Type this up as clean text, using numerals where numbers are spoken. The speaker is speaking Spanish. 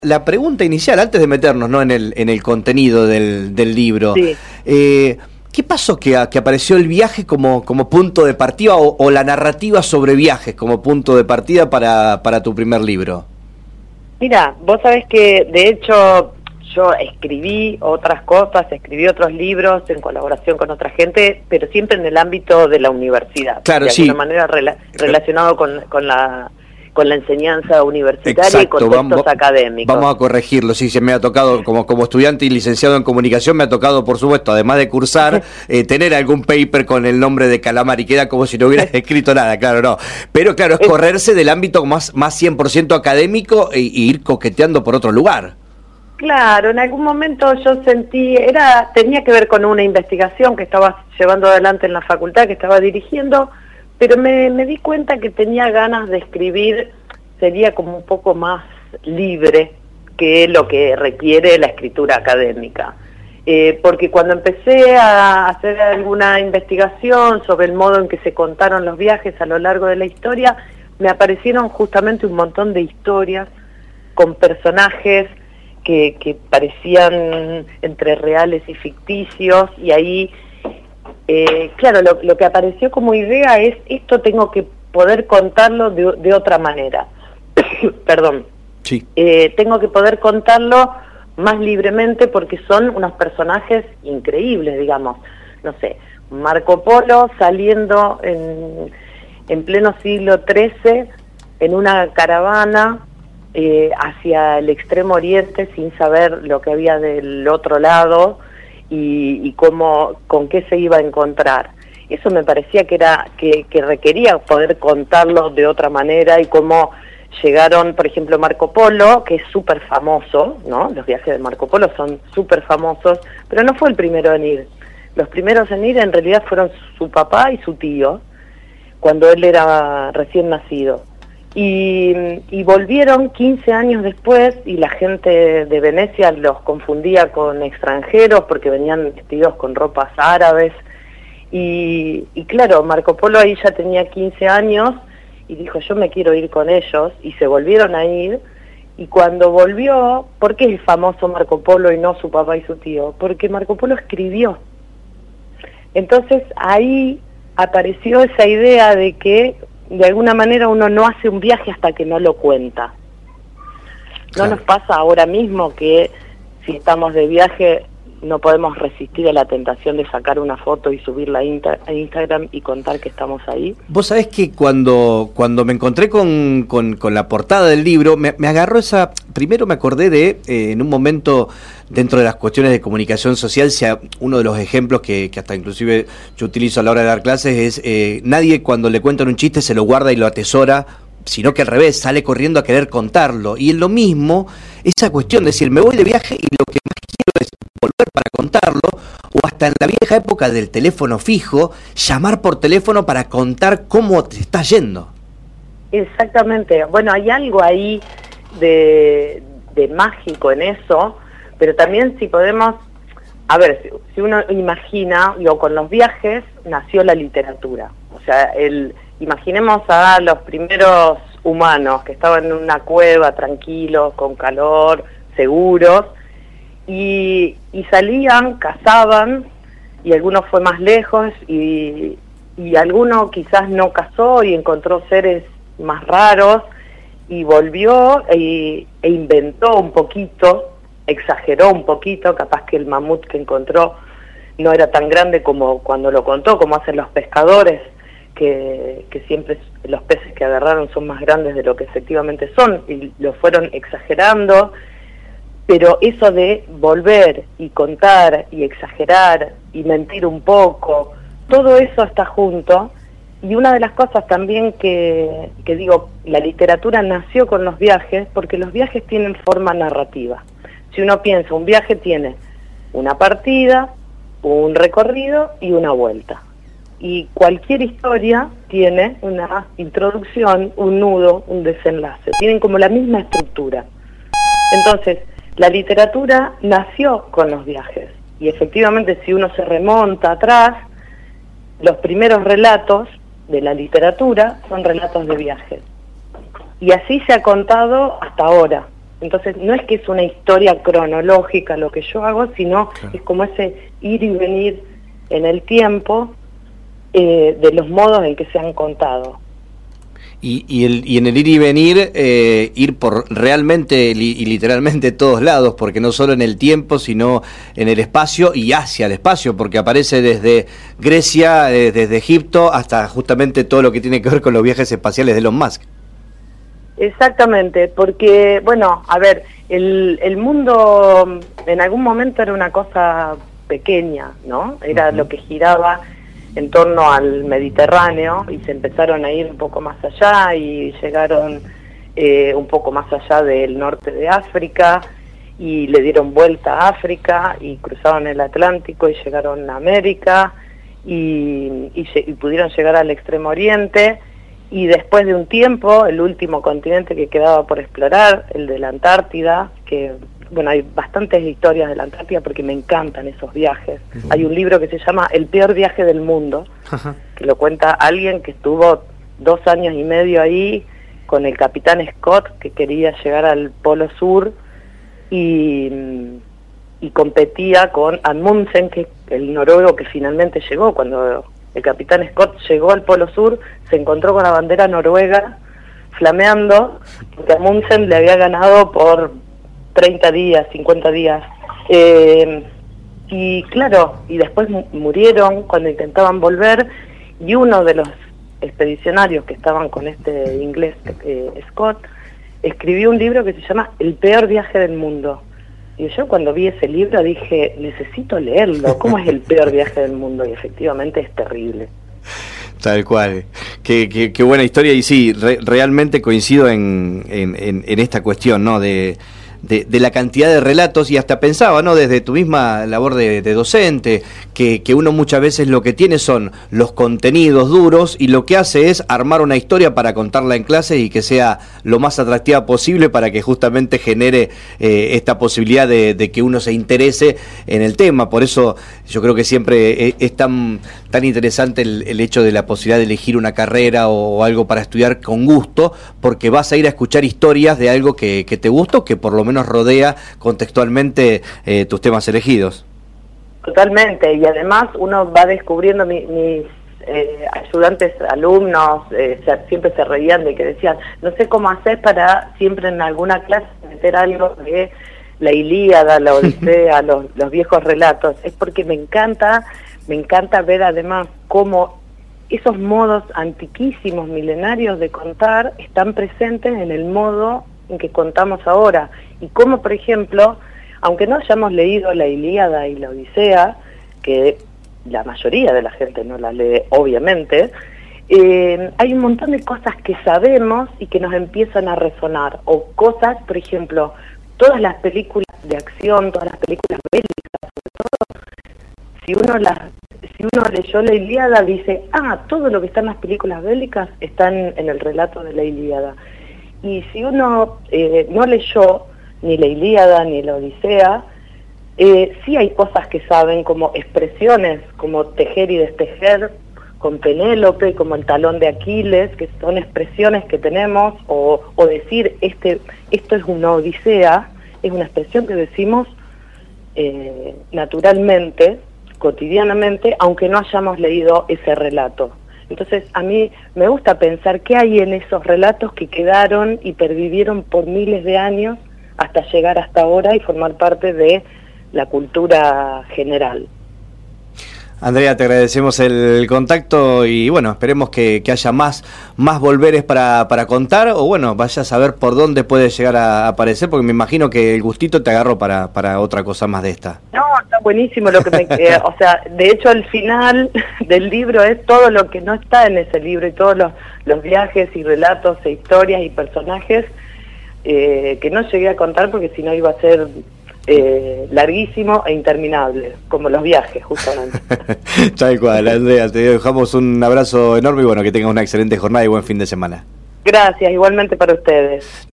La pregunta inicial, antes de meternos, ¿no?, en el contenido del libro, Sí. ¿Qué pasó que apareció el viaje como punto de partida o la narrativa sobre viajes como punto de partida para tu primer libro? Mira, vos sabés que de hecho yo escribí otras cosas, escribí otros libros en colaboración con otra gente, pero siempre en el ámbito de la universidad. Claro, de sí. alguna manera relacionado con la enseñanza universitaria. Exacto, y contextos académicos. Vamos a corregirlo, sí, se me ha tocado, como estudiante y licenciado en comunicación, me ha tocado, por supuesto, además de cursar, tener algún paper con el nombre de Calamari, queda como si no hubiera escrito nada, claro, no. Pero claro, es correrse del ámbito más 100% académico e ir coqueteando por otro lugar. Claro, en algún momento yo sentí, tenía que ver con una investigación que estaba llevando adelante en la facultad, que estaba dirigiendo, pero me di cuenta que tenía ganas de escribir, sería como un poco más libre que lo que requiere la escritura académica. Porque cuando empecé a hacer alguna investigación sobre el modo en que se contaron los viajes a lo largo de la historia, me aparecieron justamente un montón de historias con personajes que parecían entre reales y ficticios, y ahí, claro, lo que apareció como idea es, esto tengo que poder contarlo de otra manera. Perdón. Sí. Tengo que poder contarlo más libremente porque son unos personajes increíbles, digamos. No sé, Marco Polo saliendo en pleno siglo XIII en una caravana hacia el extremo oriente sin saber lo que había del otro lado y con qué se iba a encontrar. Eso me parecía que requería poder contarlo de otra manera, y cómo llegaron, por ejemplo, Marco Polo, que es súper famoso, ¿no? Los viajes de Marco Polo son súper famosos, pero no fue el primero en ir. Los primeros en ir en realidad fueron su papá y su tío, cuando él era recién nacido. Y volvieron 15 años después, y la gente de Venecia los confundía con extranjeros porque venían vestidos con ropas árabes. Y claro, Marco Polo ahí ya tenía 15 años y dijo, yo me quiero ir con ellos, y se volvieron a ir. Y cuando volvió, ¿por qué el famoso Marco Polo y no su papá y su tío? Porque Marco Polo escribió. Entonces ahí apareció esa idea de que de alguna manera uno no hace un viaje hasta que no lo cuenta. ¿No nos pasa ahora mismo que si estamos de viaje no podemos resistir a la tentación de sacar una foto y subirla a Instagram y contar que estamos ahí? Vos sabés que cuando me encontré con la portada del libro, me agarró esa... Primero me acordé de, en un momento, dentro de las cuestiones de comunicación social, uno de los ejemplos que hasta inclusive yo utilizo a la hora de dar clases es, nadie cuando le cuentan un chiste se lo guarda y lo atesora, sino que al revés, sale corriendo a querer contarlo. Y en lo mismo, esa cuestión de decir, me voy de viaje y lo que más quiero es volver para contarlo, o hasta en la vieja época del teléfono fijo, llamar por teléfono para contar cómo te está yendo. Exactamente. Bueno, hay algo ahí de mágico en eso, pero también si podemos, a ver, si uno imagina, digo, con los viajes nació la literatura. O sea, imaginemos a los primeros humanos que estaban en una cueva, tranquilos, con calor, seguros, y salían, cazaban, y alguno fue más lejos, y alguno quizás no cazó y encontró seres más raros, y volvió e inventó un poquito, exageró un poquito, capaz que el mamut que encontró no era tan grande como cuando lo contó, como hacen los pescadores, que siempre los peces que agarraron son más grandes de lo que efectivamente son, y lo fueron exagerando. Pero eso de volver y contar y exagerar y mentir un poco, todo eso está junto. Y una de las cosas también que digo, la literatura nació con los viajes, porque los viajes tienen forma narrativa. Si uno piensa, un viaje tiene una partida, un recorrido y una vuelta. Y cualquier historia tiene una introducción, un nudo, un desenlace. Tienen como la misma estructura. Entonces, la literatura nació con los viajes. Y efectivamente, si uno se remonta atrás, los primeros relatos de la literatura son relatos de viajes. Y así se ha contado hasta ahora. Entonces no es que es una historia cronológica lo que yo hago, sino es como ese ir y venir en el tiempo de los modos en que se han contado. Y en el ir y venir, ir por realmente y literalmente todos lados, porque no solo en el tiempo, sino en el espacio y hacia el espacio, porque aparece desde Grecia, desde Egipto, hasta justamente todo lo que tiene que ver con los viajes espaciales de Elon Musk. Exactamente, porque, bueno, a ver, el mundo en algún momento era una cosa pequeña, ¿no? Era lo que giraba en torno al Mediterráneo y se empezaron a ir un poco más allá y llegaron un poco más allá del norte de África y le dieron vuelta a África y cruzaron el Atlántico y llegaron a América y pudieron llegar al Extremo Oriente y después de un tiempo el último continente que quedaba por explorar, el de la Antártida, que bueno, hay bastantes historias de la Antártida porque me encantan esos viajes. Hay un libro que se llama El peor viaje del mundo, que lo cuenta alguien que estuvo 2 años y medio ahí con el capitán Scott, que quería llegar al Polo Sur y competía con Amundsen, que el noruego que finalmente llegó. Cuando el capitán Scott llegó al Polo Sur, se encontró con la bandera noruega flameando, porque Amundsen le había ganado por 30 días, 50 días. Y claro, y después murieron cuando intentaban volver, y uno de los expedicionarios que estaban con este inglés, Scott, escribió un libro que se llama El peor viaje del mundo. Y yo cuando vi ese libro dije, necesito leerlo, ¿cómo es el peor viaje del mundo? Y efectivamente es terrible. Tal cual, qué buena historia, y sí, realmente coincido en esta cuestión, ¿no? De la cantidad de relatos, y hasta pensaba, ¿no? Desde tu misma labor de docente, que uno muchas veces lo que tiene son los contenidos duros y lo que hace es armar una historia para contarla en clase y que sea lo más atractiva posible para que justamente genere esta posibilidad de que uno se interese en el tema. Por eso yo creo que siempre es tan interesante el hecho de la posibilidad de elegir una carrera o algo para estudiar con gusto, porque vas a ir a escuchar historias de algo que te gusta o que por lo menos rodea contextualmente tus temas elegidos. Totalmente, y además uno va descubriendo, mis ayudantes, alumnos, siempre se reían de que decían, no sé cómo hacer para siempre en alguna clase meter algo de la Ilíada, la Odisea, los viejos relatos. Es porque me encanta ver además cómo esos modos antiquísimos, milenarios de contar están presentes en el modo en que contamos ahora, y como por ejemplo, aunque no hayamos leído la Ilíada y la Odisea, que la mayoría de la gente no la lee obviamente, hay un montón de cosas que sabemos y que nos empiezan a resonar, o cosas, por ejemplo, todas las películas de acción, todas las películas bélicas, sobre todo, si uno leyó la Ilíada dice, todo lo que está en las películas bélicas están en el relato de la Ilíada. Y si uno no leyó ni la Ilíada ni la Odisea, sí hay cosas que saben, como expresiones, como tejer y destejer con Penélope, como el talón de Aquiles, que son expresiones que tenemos, o decir, esto es una odisea, es una expresión que decimos naturalmente, cotidianamente, aunque no hayamos leído ese relato. Entonces, a mí me gusta pensar qué hay en esos relatos que quedaron y pervivieron por miles de años hasta llegar hasta ahora y formar parte de la cultura general. Andrea, te agradecemos el contacto y bueno, esperemos que haya más volveres para contar, o bueno, vayas a saber por dónde puede llegar a aparecer, porque me imagino que el gustito te agarró para otra cosa más de esta. No, está buenísimo lo que o sea, de hecho el final del libro es todo lo que no está en ese libro y todos los viajes y relatos e historias y personajes que no llegué a contar porque si no iba a ser larguísimo e interminable, como los viajes, justamente. Tal cual, Andrea, te dejamos un abrazo enorme y bueno, que tengas una excelente jornada y buen fin de semana. Gracias, igualmente para ustedes.